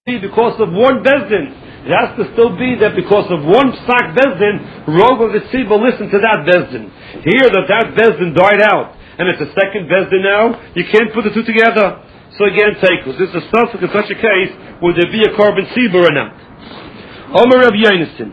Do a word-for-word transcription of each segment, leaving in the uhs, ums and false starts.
because of one bezdin. It has to still be that because of one psak bezdin, Rov of the Tzibah listen to that bezdin. Here that that bezdin died out, and it's a second bezdin now, you can't put the two together. So again, take this. This is a suffix in such a case, would there be a carbon tzibah or not? Omer Reb Yonason.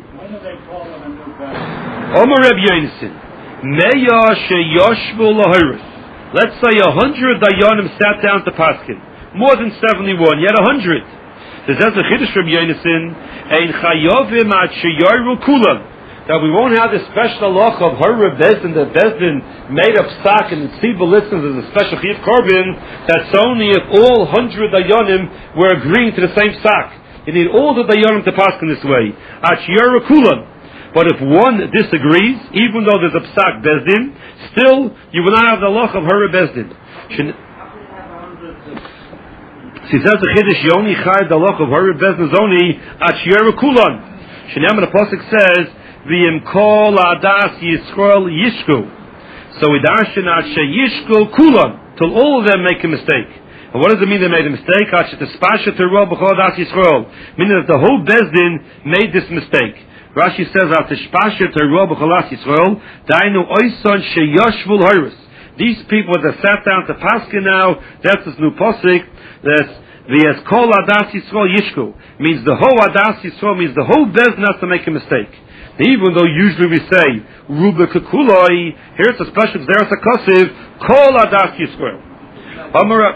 Omer Reb Yonason. Meya sheyoshvu lahirus. Let's say a hundred dayanim sat down to paskin. More than seventy-one, yet a hundred. There's a chiddush from Yonason, ein chayovim at sheyoru kulam, that we won't have this special loch of Hara Bezdin, that Bezdin made up stock and the Tzibah listens as a special chiv carbon. That's only if all hundred dayanim were agreeing to the same stock. You need all the dayanim to pass in this way. At sheyoru kulam. But if one disagrees, even though there's a psak Bezdin, still you will not have the loch of Hara Bezdin. She says the chiddush yoni chai the loch of Hara Bezdin is only at sheyoru kulam. Shnei the pasuk says v'im kol adas yisrael yishku. So we darshan at sheyishku kulam till all of them make a mistake. And what does it mean they made a mistake? At shetispasha terol b'chol adas yisrael, meaning that the whole Bezdin made this mistake. Rashi says at shetispasha terol b'chol adas yisrael dainu oison sheyoshvul hayrus. These people that sat down to Paskin now, that's this new pasuk. That's the kol adas yisrael yishku, means the whole adas yisrael means the whole Bezdin has to make a mistake. Even though usually we say ruba kakuloi, here it's a special there's a kasiv kol adas yisrael. Amar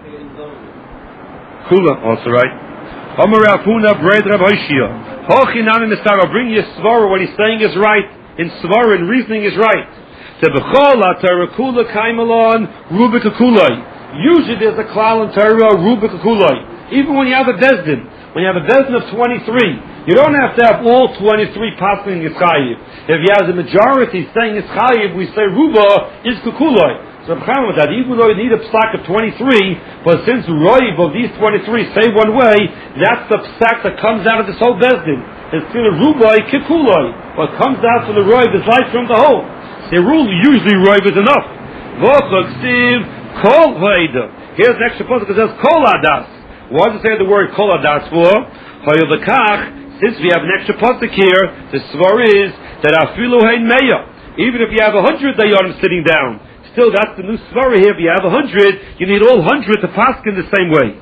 kula also right. Amar Afuna bread Reb Hoshia. Hochinami mistar. Bring your svara. What he's saying is right. In svara and reasoning is right. Tebechol atarakula kaimalon ruba kakuloi. Usually there's a klal in Torah, Rubik Kuloi. Even when you have a Bezdin, when you have a Bezdin of twenty-three, you don't have to have all twenty-three passing Yischayiv. If you have the majority saying Yischayiv, we say Ruba is Kukuloi. So I'm with that. Even though you need a psak of twenty-three, but since Roiv of these twenty-three say one way, that's the psak that comes out of this whole Bezdin. It's still a Ruba Kikuloi. What comes out from the Roiv is light from the whole. The rule usually Roiv is enough. Kol Hoida. Here's an extra pasuk that says Kol Adas. Why does it say the word Kol Adas for? Since we have an extra pasuk here, the svar is that Afilu Hein Meya. Even if you have a hundred dayanim sitting down, still that's the new svar here. If you have a hundred, you need all hundred to pass in the same way.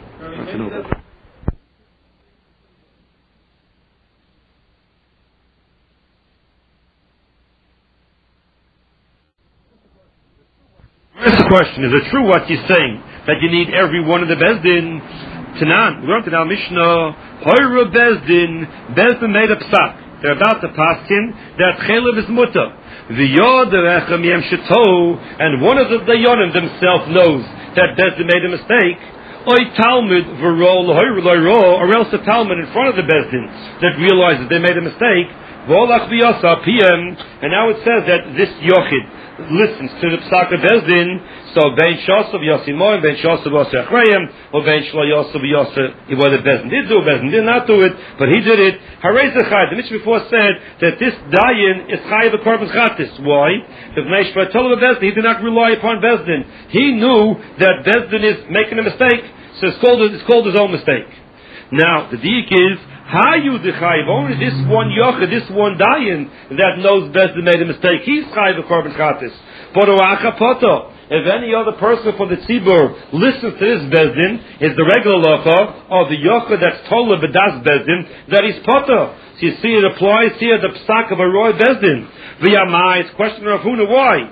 First question, is it true what you're saying, that you need every one of the Bezdin? Tanan, we learned in our Mishnah, Hoira Bezdin, Bezdin made a psak. They're about to pass in, that Chelev is mutter. The Yod Rechem Yem Sheto, and one of the Dayanim themselves knows that Bezdin made a mistake. Oy Talmud V'rol Hoira Loiro, or else a Talmud in front of the Bezdin that realizes they made a mistake. Volach V'yasa P M, and now it says that this Yochid listens to the psak of Bezdin, so Ben Shasov Yasimoy, Ben Shasov Yasachrayim, or Ben Shlo Yasov Yasa, whether Bezdin did do it, Bezdin did not do it, but he did it. Harei Zechai, the Mishnah before said that this Dayan is Chayiv a Korban Chatis. Why? Because Meishva told him Bezdin, he did not rely upon Bezdin. He knew that Bezdin is making a mistake, so it's called, it's called his own mistake. Now, the diik is, Hayu the Chayiv, only this one Yochid, this one Dayan that knows Bezdin made a mistake. He's Chayiv a Korban Chatis. But Oachapoto, if any other person from the Tzibur listens to this Bezdin, is the regular Locha of the Yochid that's told Bedas Bezdin that he's Poto. So you see, it applies here the psak of a Roy Bezdin. V'yamai, it's question of Huna, why?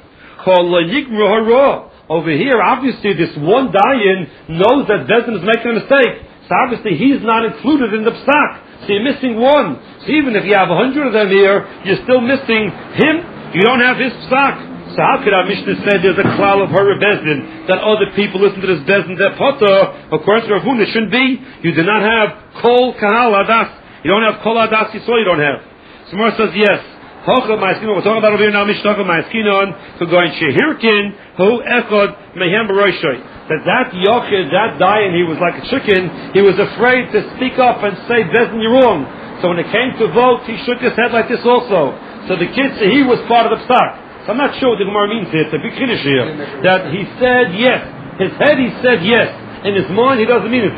Over here, obviously, this one Dayan knows that Bezdin is making a mistake. So obviously, he's not included in the psak. So you're missing one. So even if you have a hundred of them here, you're still missing him. You don't have his psak. So how could our Mishnah say there's a klal of Hara Bezdin that other people listen to this Bezdin that Potter? According to Rav Huna, shouldn't be. You do not have Kol Kahal Adas. You don't have Kol Adas Yisrael. You don't have. Samar says yes. Hocha Ma'askinon. We're talking about over here now. Mishnah Hocha Ma'askinon. To go in Shehirkin Hu Echad Mehem Baroshoi. That that Yochid, that Dayan, he was like a chicken. He was afraid to speak up and say Bezdin, you're wrong. So when it came to vote, he shook his head like this also. So the kids, he was part of the psak. So I'm not sure what the Gemara means here. It's a big chiddush here. That he said yes. His head he said yes. In his mind he doesn't mean it though.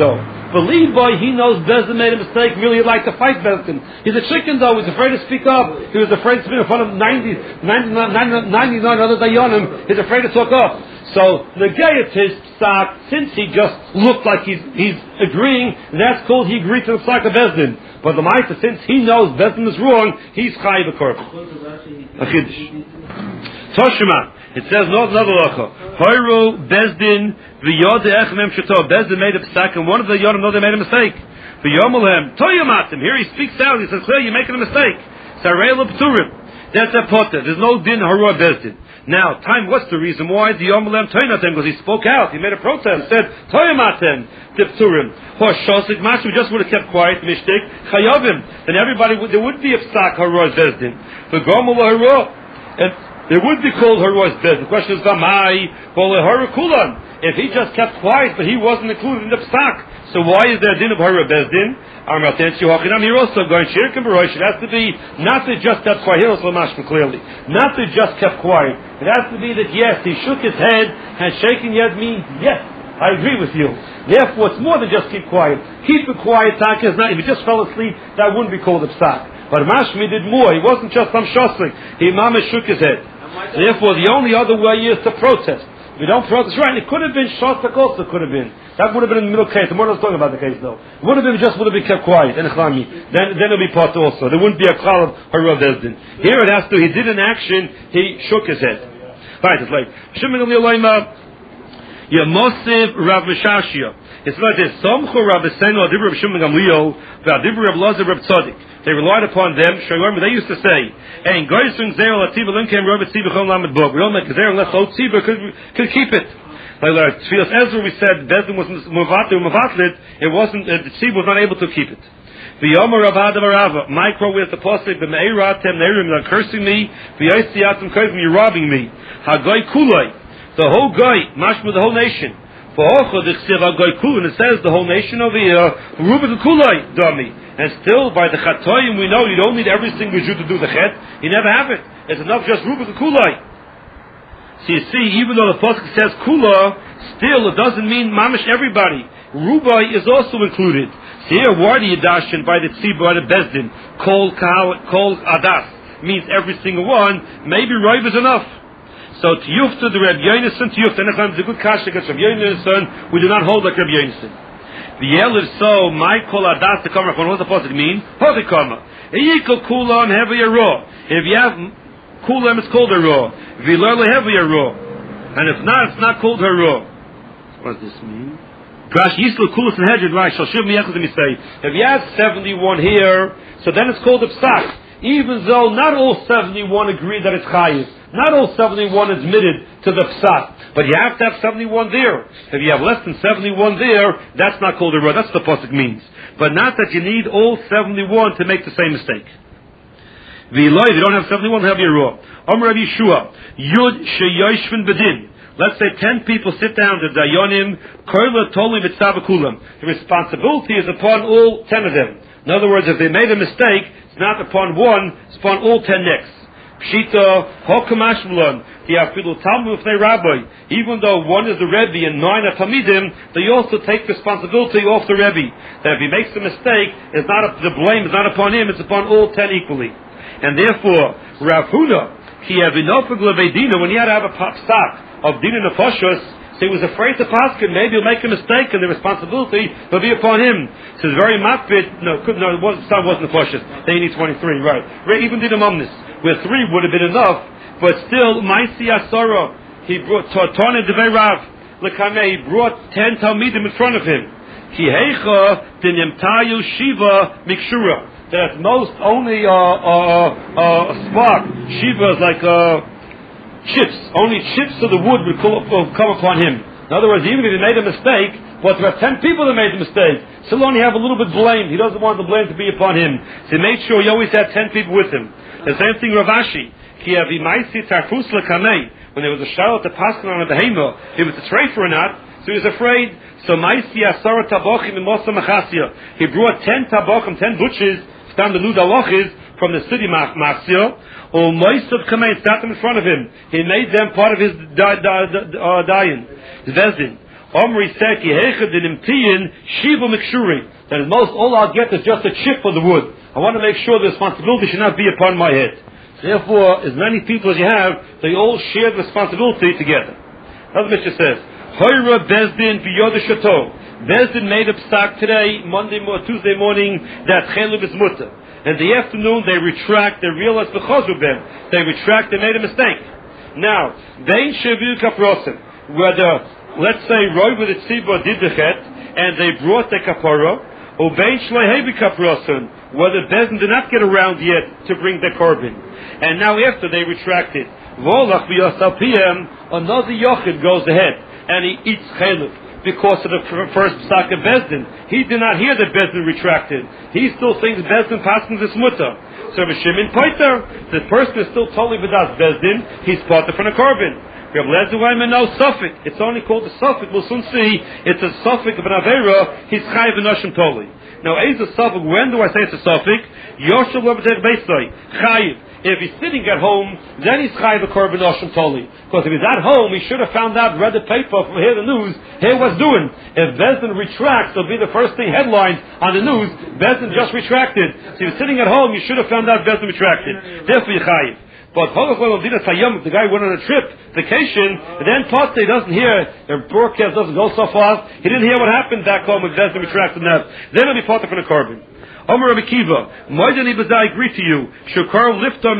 Believe boy, he knows Bezdin made a mistake. Really, he'd like to fight Bezdin. He's a chicken though. He's afraid to speak up. He was afraid to speak in front of ninety, ninety-nine, ninety-nine other Dayanim. He's afraid to talk up. So negayat his psak, since he just looked like he's he's agreeing, that's called he agreed to the psak of Bezdin. But the Maita, since he knows Bezdin is wrong, he's chayiv a korban. A chiddush. Toshima. It says no another lacha. Hoyru Bezdin v'yode echem shato. Bezdin made a psak, and one of the yodim know they made a mistake. V'yomelhem toyamatim. Here he speaks out. He says, "Clear, you're making a mistake." Sarei l'pturim. That's a potter. There's no din hara Bezdin. Now, time. What's the reason why the yomelhem toyamatim? Because he spoke out. He made a protest. Said toyamatim d'pturim. Or shosik mashu just would have kept quiet. Mishtik chayavim. Then everybody would, there would be a psak hara Bezdin. V'gomel hara. And it would be called Haro's Bezdin. The question is, Gamai, Kulan. If he just kept quiet, but he wasn't included in the psak, so why is there a din of Hara Bezdin? Here also going Shirk and Barosh. It has to be not that just kept quiet. Here also mashma clearly, not that just kept quiet. It has to be that yes, he shook his head, and shaking yet means yes, I agree with you. Therefore, it's more than just keep quiet. Keep it quiet. Tak is not. If he just fell asleep, that wouldn't be called a psak. But Mashmi did more. He wasn't just some shoslik. He mama shook his head. Therefore, the only other way is to protest. If you don't protest, right? It could have been shoslik also. Could have been. That would have been in the middle case. The more I was talking about the case, though, it would have been just would have been kept quiet. Then, then it'll be part also. There wouldn't be a klal of harav bezdin. Here it has to. He did an action. He shook his head. Right. It's like Shimon Gamliel Yamosiv Rav Mishashia. It's like this. Somchu Rav Esenu Adibur Rav Shimon Gamliel V'Adibur Rav Lazar Rav Tzadik. They relied upon them. They used to say, "Hey, Geisung Zero Latiba Limkem Rav Tziba Chol Lamed Bog." We don't make Zero unless Old Tziba could could keep it. Like Tfilas Ezra, we said Bezdin was Muvatlit. It wasn't. Uh, the Tziba was not able to keep it. The Yomer Rav Adam Rava, micro with the posik, the Meiratem Neirim, you're cursing me. The Yoisiatim Kaisim, you're robbing me. Hagoy Kuloi, the whole guy, mashma the whole nation. For Ocho the Chsiv Hagoy Kuloi, and it says the whole nation over here. Rubik Kuloi, dummy. And still, by the Chatoyim, we know you don't need every single Jew to do the Chet. You never have it. It's enough just Rubik Kuloi. So you see, even though the posuk says Kula, still it doesn't mean mamish everybody. Rubai is also included. So here, why the Yadashin by the Tzibur, by the Bezdin, Kol Kol Adas means every single one. Maybe Rav is enough. So to Yufta, the Reb Yonason, to Yufta, and it's a good kasha against Reb Yonason. We do not hold like Reb Yonason. The Yel is so, my Kol Adas to come up. What does the posuk mean? Hodikama. Eikol Kulam heavy a raw. If you have Kulam, it's called a raw. Vilor heavy a raw. And if not, it's not called a raw. What does this mean? If you have seventy-one here, so then it's called a psak. Even though not all seventy-one agree that it's chayiv. Not all seventy-one admitted to the psak. But you have to have seventy-one there. If you have less than seventy-one there, that's not called a raw. That's what the pasuk means. But not that you need all seventy-one to make the same mistake. If you don't have seventy-one, have your raw. Amr Rabbi Yeshua, Yud sheyoshvin bedin. Let's say ten people sit down to Dayanim, Koila Toli Mitzavakulam. The responsibility is upon all ten of them. In other words, if they made a mistake, it's not upon one, it's upon all ten next. Pshita, Hokamashmulan, the Afilu Talmud Fnei Rabbi. Even though one is the Rebbe and nine are Talmidim, they also take responsibility off the Rebbe. That if he makes a mistake, it's not a, the blame is not upon him, it's upon all ten equally. And therefore, Rav Huna, when he had to have a psak of Dina Nefoshos, so he was afraid to pass him. Maybe he'll make a mistake and the responsibility will be upon him. So it's very makbid. No, could, no, it wasn't, it wasn't Nefoshos. They need twenty-three, right. Even Dina Momnis, where three would have been enough, but still, Maisi Asara, he brought Tortone Devei Rav, Lekame, he brought ten Talmidim in front of him. Ki Heicha, Dinyamtayu Shiva Mikshura. That's most only a uh, uh, uh, uh, spark. Shiva is like uh, chips. Only chips of the wood would come upon him. In other words, even if he made a mistake, but there are ten people that made the mistake, still only have a little bit blame. He doesn't want the blame to be upon him. So he made sure he always had ten people with him. The same thing Rav Ashi. When there was a shadow to Paskin on a behema, if it's a treifer or not, so he was afraid. So Maisi Asara Tabochim in Mosa Machasya. He brought ten tabochim, ten butchers, stand the Ludalochis from the city Machasya. Or Moisav Kamei sat them in front of him. He made them part of his dayan, his vezdin. Omri said, that at most all I'll get is just a chip for the wood. I want to make sure the responsibility should not be upon my head. Therefore, as many people as you have, they all share the responsibility together. As the Mishnah says, Hoira Bezdin Biyoda Shato. Bezdin made up stock today, Monday or Tuesday morning, that Chelev is mutter. In the afternoon, they retract, they realize the Chazubem. They retract, they made a mistake. Now, Bein Shevil Kaprosim, whether, let's say, Roy with the Tzibah did the Chet, and they brought the Kapara, or Bein Shleihevi Kaprosim, whether Bezdin did not get around yet to bring the Korban. And now after they retracted, Volach B'Yasal P M, another Yochid goes ahead, and he eats Chelev. Because of the first psak of Bezdin, he did not hear that Bezdin retracted. He still thinks Bezdin passes this mutter. So Shimon Poiter, the person is still totally without Bezdin. He's potter from a korban. Reb Lezer Weiman no suffix. It's only called a suffix. We'll soon see. It's a suffix of an avera. He's chayiv v'noshim toli. Now, is a suffix? When do I say it's a suffix? Yoshel v'bedech beisai chayiv. If he's sitting at home, then he's chayiv a korban noshim toli. Because if he's at home, he should have found out, read the paper, hear the news, hear what's doing. If Bezdin retracts, it'll be the first thing headlines on the news. Bezdin just retracted. So if he's sitting at home, you should have found out Bezdin retracted. Therefore, you chayiv. But the guy went on a trip, vacation, and then Tate doesn't hear, the broadcast doesn't go so fast. He didn't hear what happened back home with Bezdin retracted that. Then he'll be potter from the korban. Omer Rabbi Kiva, Moedani Bazai agree to you. Shukar liftor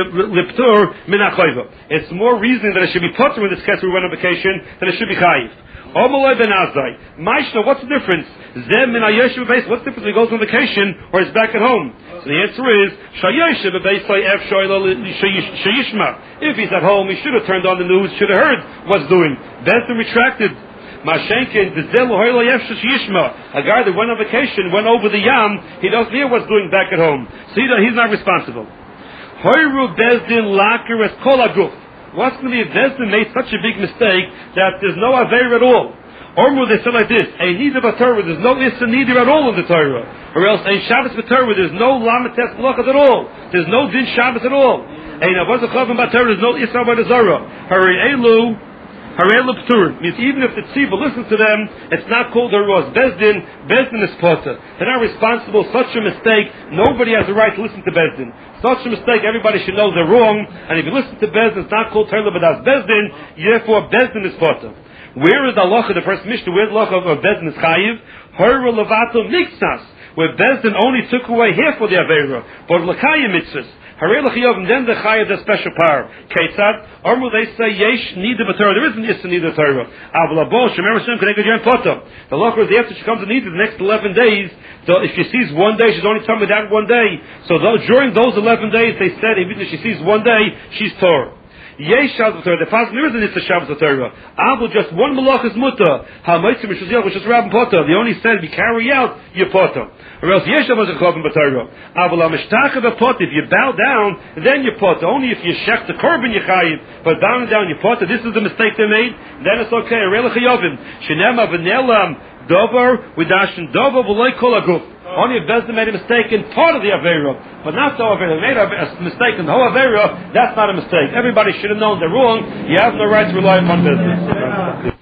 liftor min achayva. It's more reasoning that it should be potter in this case we went on vacation than it should be chayiv. Omer Ben Azai, Maishna, what's the difference? Zem min ayeshiv base. What's the difference if he goes on vacation or he's back at home? So the answer is shayeshiv base ef shoyla shayishma. If he's at home, he should have turned on the news, should have heard what's doing. Bezdin retracted. Mashenkin, the Zelu Hoyla Yefsha Yishma, a guy that went on vacation, went over the Yam, he doesn't hear what's doing back at home. So he's not responsible. Hoyru Bezdin Laker es Kol Aguf. What's going to be if Bezdin made such a big mistake that there's no Aver at all? Ormu, they said like this, a Nida B'Torah, there's no Issa Nida at all in the Torah. Or else, a Shabbos B'Torah, there's no Lamates Blachas at all. There's no Din Shabbos at all. A Navaz Chavim B'Torah, there's no Issa B'Torah. Hari Elu, Harel Ptur means even if the tzibah listens to them, it's not called Haros. Bezdin, Bezdin is potter. They're not responsible. Such a mistake, nobody has the right to listen to Bezdin. Such a mistake, everybody should know they're wrong. And if you listen to Bezdin, it's not called Terla B'das Bezdin. Therefore, Bezdin is potter. Where is the halacha? The first Mishnah, where the halacha of Bezdin is chayiv? Hara levato mixas, where Bezdin only took away half of the avera, but l'kayim mitzvahs. And then the chayav the special power. Ketzad, Armu they say yesh nida b'Torah. There isn't issa nida Torah. Avlabo shemer Hashem k'neged yom potam. The law is after she comes to nida the next eleven days. So if she sees one day, she's only talking about that one day. So those, during those eleven days, they said even if she sees one day, she's Torah. Yesh Shabbos Torah. The fact there isn't issa Shabbos Torah. Avl just one malach is muta. Ha'maitzim mishuziyach which is Rabban Potter. They only said we carry out your Potter. Or else yesh Shabbos Chavim b'Torah. Avl ha'mishtach of a Potter. If you bow down, then you Potter. Only if you shech the korban you chayiv. But bowing down you Potter. This is the mistake they made. Then it's okay. Arei l'chayovim. Shenema v'nelam dover w'dashin dover v'loy kol aguf. Only if Bezdin made a mistake in part of the Avera, but not the Avera. They made a mistake in the whole Avera, that's not a mistake. Everybody should have known they're wrong. You have no right to rely upon Bezdin.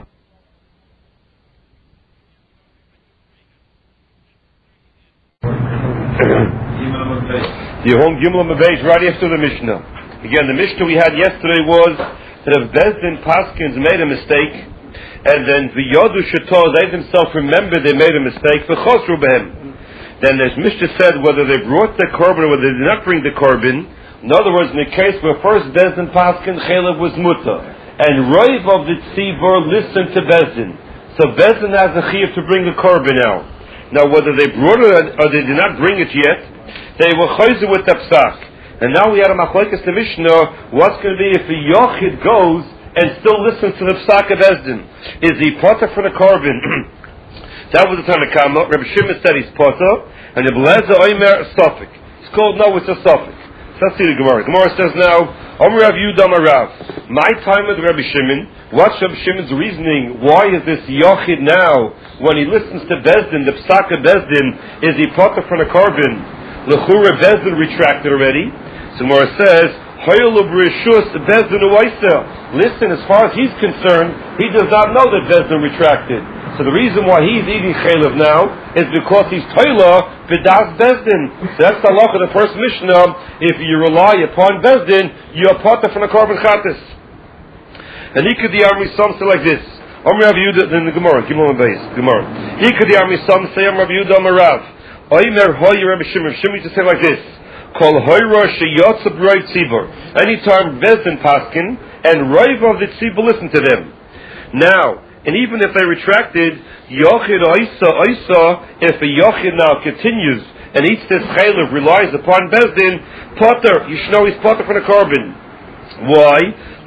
Yehom Gimel Mabeish, right after the Mishnah. Again, the Mishnah we had yesterday was that if Bezdin Paskins made a mistake, and then the Yodu Shator, they themselves remember they made a mistake, v'chosru behem. Then as Mishnah said, whether they brought the korban or whether they did not bring the korban, in other words, in the case where first Bezdin Paskin, Chelev was muta, and Roiv of the Tzibor listened to Bezdin. So Bezdin has a chiyuv to bring the korban out. Now whether they brought it or they did not bring it yet, they were chayzer with the psak. And now we had a machlokes the Mishnah, what's going to be if the Yochid goes and still listens to the psak of Bezdin? Is he potter for the korban? That was the time of Kama. Rabbi Shimon said he's potter, and Rabbi Lezer Omer Sofik. It's called no, it's a Sofik. So let's see the Gemara. Gemara says now, Omer Rav Yudam Rav. My time with Rabbi Shimon. What's Rabbi Shimon's reasoning? Why is this Yochid now, when he listens to Bezdin, the psak of Bezdin, is he potter for the korban? L'chura Bezdin retracted already. So Gemara says, Listen, as far as he's concerned, he does not know that Bezdin retracted. So the reason why he's eating chaylev now is because he's toila b'das Bezdin. So that's the halach of the first Mishnah. If you rely upon Bezdin, you are part from the korban chatas. And he could the army some say like this. Om Rav Yehuda in the Gemara. Give him a base. Gemara. He could the army some say Om Rav Yehuda Amarav. Oimer hoy Rabbi Shimon. Shimon to say like this. Kol hoyra sheyotzav roiv tzibur. Anytime Bezdin paskin and roiv of the tzibur listen to them. Now, and even if they retracted, yochid oisa oisa, if a yochid now continues and eats this chaylev, relies upon Bezdin, potter, you should know he's potter from the korban. Why?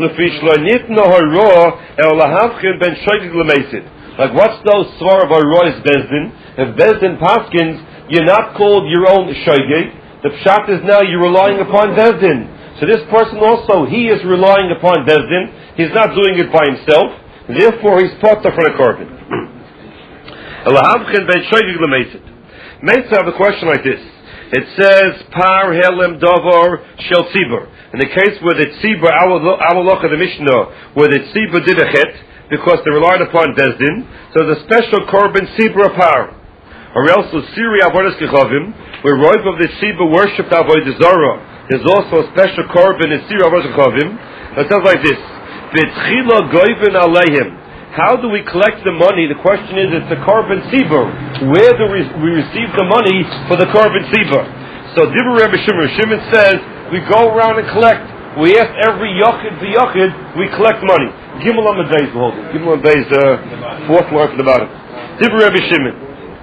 Like what's those svar of Roy's Bezdin? If Bezdin paskins, you're not called your own shoygeg. The pshat is now you're relying upon Bezdin. So this person also, he is relying upon Bezdin. He's not doing it by himself. Therefore, he's potter for the korban. Meitza have a question like this. It says, Par helem davar shel tzibur. In the case where the tzibur, our loch of the Mishnah, where the tzibur did a chet, because they relied upon Bezdin, so the special korban tzibur par. Or else the Siri avodas kechavim, where roiv of the tzibur worshipped avodah zarah. There's also a special korban in Siri avodas kechavim. It says like this: V'tchila goyven aleihim. How do we collect the money? The question is, it's the korban tzibur. Where do we, we receive the money for the korban tzibur? So Dibur Rebbe Shimon, Shimon says, we go around and collect. We ask every yochid to yochid, we collect money. Gimel on the days, hold it. Gimel on the days, uh, fourth line from the bottom. Dibur Rebbe Shimon.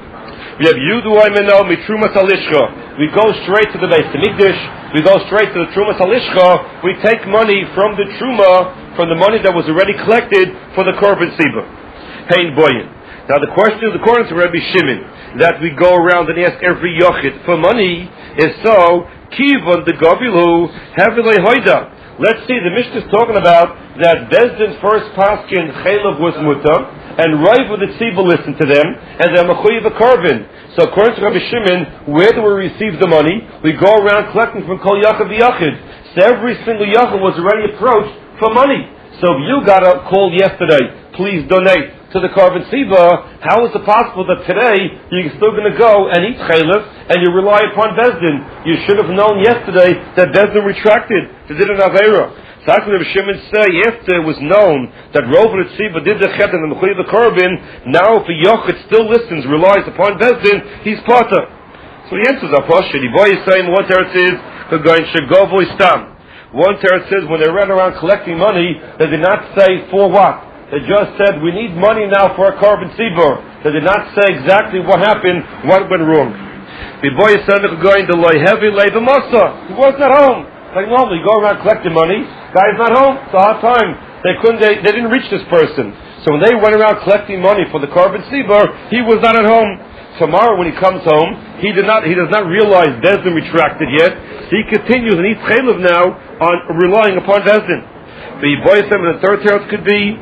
We have Yudu Aymeno, Mitrumas Alishcha. We go straight to the base, the Mikdash. We go straight to the Trumas Alishcha. We take money from the Truma, from the money that was already collected for the korban tzibur. Hein boyin. Now the question is, according to Rabbi Shimon, that we go around and ask every yochid for money is so kivon the gavilu heavily hoida. Let's see, the Mishnah is talking about that Bezdin's first paskin chaylev was muta, and Raiv of the tzibur listened to them, and they're mechuyev a korban. So according to Rabbi Shimon, where do we receive the money? We go around collecting from kol yachid v'yachid. So every single yachid was already approached for money. So if you got a call yesterday, please donate to the korban tzibur, how is it possible that today you're still going to go and eat chaylev and you rely upon Bezdin? You should have known yesterday that Bezdin retracted. They did an avera. So how can Rabbi Shimon say, after it was known that Rov of the tzibur did the chet and the mechuyev the korban, now if a yochid still listens, relies upon Bezdin, he's potter. So the answer is Apostle. The boy is saying one teretz is going shagovo istam. One teretz says when they ran around collecting money, they did not say for what. They just said we need money now for a korban tzibur. They did not say exactly what happened, what went wrong. The boy is saying going to loy heavy labor masa. He wasn't at home. Like normally, you go around collecting money. Guy's not home. It's a hard time. They couldn't. They, they didn't reach this person. So when they went around collecting money for the korban tzibur, he was not at home. Tomorrow when he comes home, he did not. He does not realize Bezdin retracted yet. So he continues and eats chaylev now on relying upon Bezdin. The boy said the third teretz could be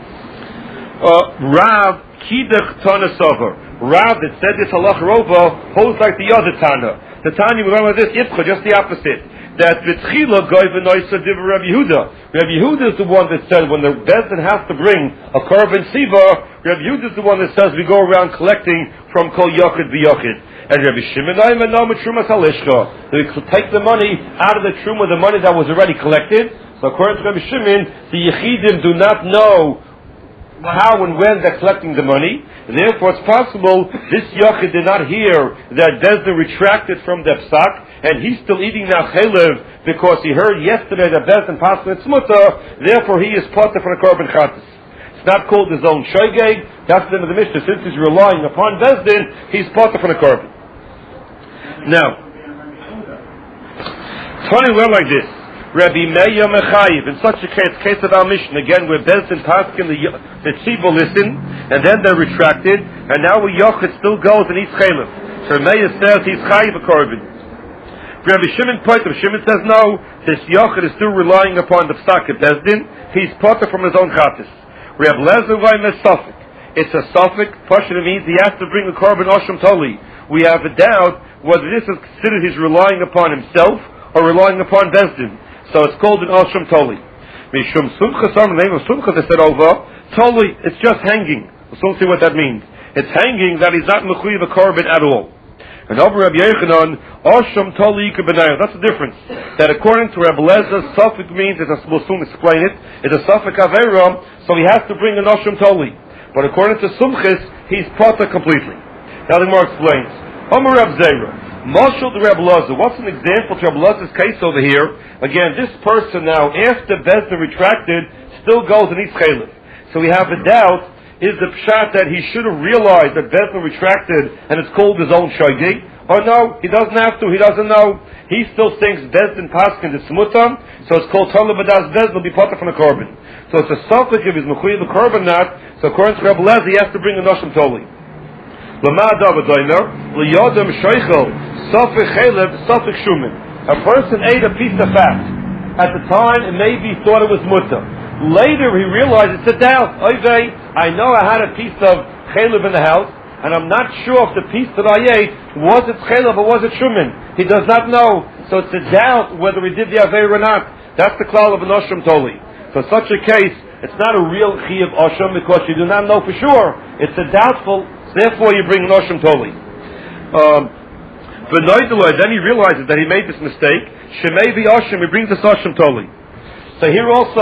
uh, Rav Kidach Tana Sover. Rav that said this halach rova holds like the other Tana. The Tana we went with this Ifcha, just the opposite. That v'tchila goy v'noisa diva Rabbi Yehuda. Rabbi Yehuda is the one that said when the Bezdin has to bring a korban tzibur, Rabbi Yehuda is the one that says we go around collecting from kol yochid v'yochid. And Rabbi Shimon Ayman no mitrumas halishcha. We take the money out of the truma, the money that was already collected. So according to Rabbi Shimon, the yechidim do not know how and when they're collecting the money. Therefore, it's possible this yochid did not hear that Bezdin retracted from the psak, and he's still eating now chaylev because he heard yesterday that Bezdin passed its muta. Therefore, he is potter for the korban chatas. It's not called his own shoygeg. That's the name of the Mishnah. Since he's relying upon Bezdin, he's potter for the korban. Now, funny well like this. Rabbi Meir Mechayiv, in such a case, case of our mission, again, where Bezdin Paskin, the, the tzibur listened, and then they retracted, and now a yochid still goes and eats chaylev. So Meir says he's chayiv a korban. Rabbi Shimon Potter, Shimon says no, this yochid is still relying upon the psak of Bezdin, he's potter from his own chatas. Rabbi Lezer Vayim is suffik. It's a suffik, Pashut means he has to bring a korban osham toli. We have a doubt whether this is considered he's relying upon himself or relying upon Bezdin. So it's called an Ashram Toli. Mishum Sumcha, some name of Sumcha, they said over, Toli, it's just hanging. Let's don't see what that means. It's hanging that he's not Mechuyev a Korban at all. And over Rabbi Yochanan, Ashram Toli Yikar. That's the difference. That according to Rabbi Lezer, Suffolk means, as we'll soon explain it, it's a Suffolk Averam, so he has to bring an Ashram Toli. But according to Sumchis, he's Pata completely. Now the Gemara explains. Omer Rab Zera, Mashal the Rabbi Lezer. What's an example to Rabbi Lezer's case over here? Again, this person now, after Bezdin retracted, still goes and eats Chalif. So we have a doubt. Is the pshat that he should have realized that Bezdin retracted and it's called his own shaygi? Or no, he doesn't have to, he doesn't know. He still thinks Bezdin paskin is smutam, so it's called Talib Badas Bezdin, will be potter from the korban. So it's a suffix if he's mechuyev the korban not, so according to Rabbi Lezer, he has to bring a noshim toli. Lama Davidomer, Liyodem Sheichel, Safik Chalev, Safik Shumin. A person ate a piece of fat. At the time, it maybe thought it was mutter. Later, he realized it's a doubt. Oy, I know I had a piece of chalev in the house, and I'm not sure if the piece that I ate was it chalev or was it shumin. He does not know, so it's a doubt whether he did the aveir or not. That's the klal of an osham toli. So in such a case, it's not a real chi of osham because you do not know for sure. It's a doubtful. Therefore, you bring an osham toli. Um, but then he realizes that he made this mistake. Shemei v'osham, he brings this osham toli. So here also.